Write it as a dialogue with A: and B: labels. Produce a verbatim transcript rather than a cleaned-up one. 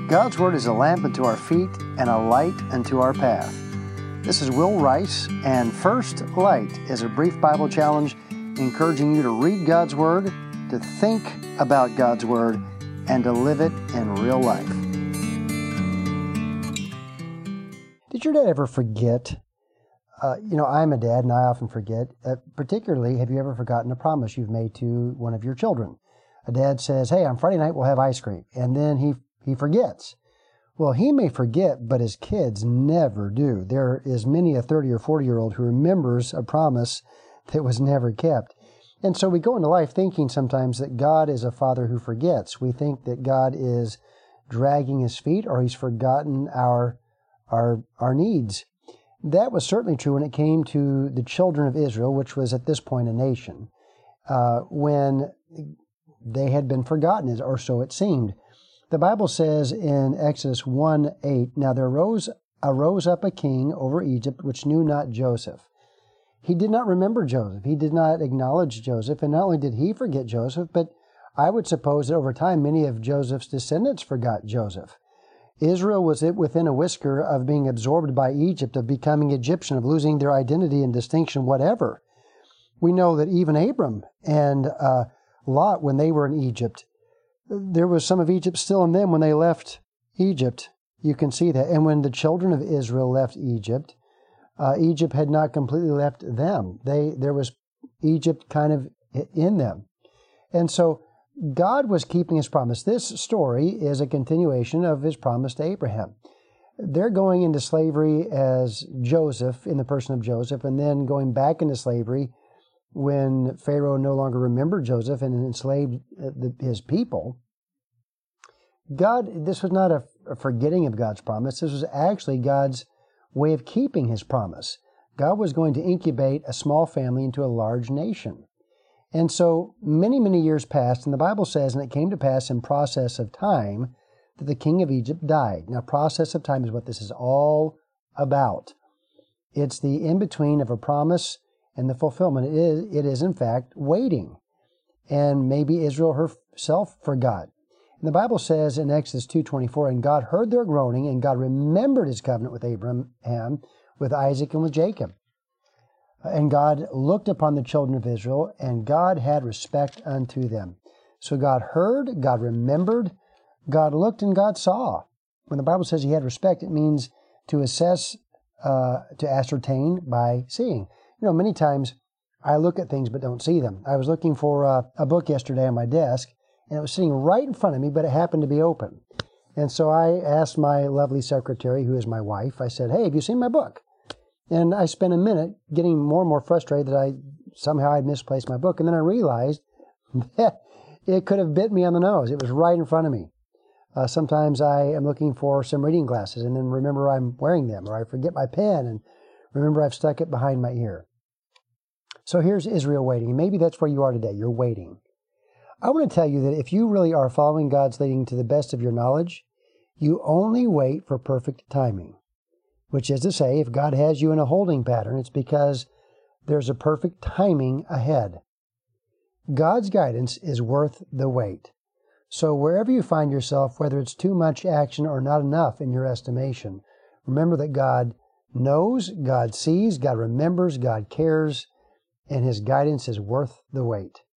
A: God's Word is a lamp unto our feet and a light unto our path. This is Will Rice, and First Light is a brief Bible challenge encouraging you to read God's Word, to think about God's Word, and to live it in real life. Did your dad ever forget? Uh, you know, I'm a dad, and I often forget. Uh, particularly, have you ever forgotten a promise you've made to one of your children? A dad says, hey, on Friday night we'll have ice cream, and then he he forgets. Well, he may forget, but his kids never do. There is many a thirty or forty-year-old who remembers a promise that was never kept. And so we go into life thinking sometimes that God is a father who forgets. We think that God is dragging his feet, or he's forgotten our, our, our needs. That was certainly true when it came to the children of Israel, which was at this point a nation, uh, when they had been forgotten, or so it seemed. The Bible says in Exodus one eight, Now there arose, arose up a king over Egypt which knew not Joseph. He did not remember Joseph. He did not acknowledge Joseph. And not only did he forget Joseph, but I would suppose that over time many of Joseph's descendants forgot Joseph. Israel was within a whisker of being absorbed by Egypt, of becoming Egyptian, of losing their identity and distinction, whatever. We know that even Abram and uh, Lot, when they were in Egypt, there was some of Egypt still in them when they left Egypt. You can see that. And when the children of Israel left Egypt, uh, Egypt had not completely left them. They there was Egypt kind of in them. And so God was keeping his promise. This story is a continuation of his promise to Abraham. They're going into slavery as Joseph, in the person of Joseph, and then going back into slavery when Pharaoh no longer remembered Joseph and enslaved his people. God, this was not a forgetting of God's promise. This was actually God's way of keeping his promise. God was going to incubate a small family into a large nation. And so many, many years passed, and the Bible says, and it came to pass in process of time that the king of Egypt died. Now, process of time is what this is all about. It's the in-between of a promise and the fulfillment. It is, it is, in fact, waiting. And maybe Israel herself forgot. And the Bible says in Exodus two twenty-four, And God heard their groaning, and God remembered his covenant with Abraham, with Isaac, and with Jacob. And God looked upon the children of Israel, and God had respect unto them. So God heard, God remembered, God looked, and God saw. When the Bible says he had respect, it means to assess, uh, to ascertain by seeing. You know, many times I look at things but don't see them. I was looking for uh, a book yesterday on my desk, and it was sitting right in front of me, but it happened to be open. And so I asked my lovely secretary, who is my wife, I said, hey, have you seen my book? And I spent a minute getting more and more frustrated that I somehow I'd misplaced my book. And then I realized that it could have bit me on the nose. It was right in front of me. Uh, sometimes I am looking for some reading glasses and then remember I'm wearing them, or I forget my pen and remember I've stuck it behind my ear. So here's Israel waiting. Maybe that's where you are today. You're waiting. I want to tell you that if you really are following God's leading to the best of your knowledge, you only wait for perfect timing. Which is to say, if God has you in a holding pattern, it's because there's a perfect timing ahead. God's guidance is worth the wait. So wherever you find yourself, whether it's too much action or not enough in your estimation, remember that God knows, God sees, God remembers, God cares, and his guidance is worth the wait.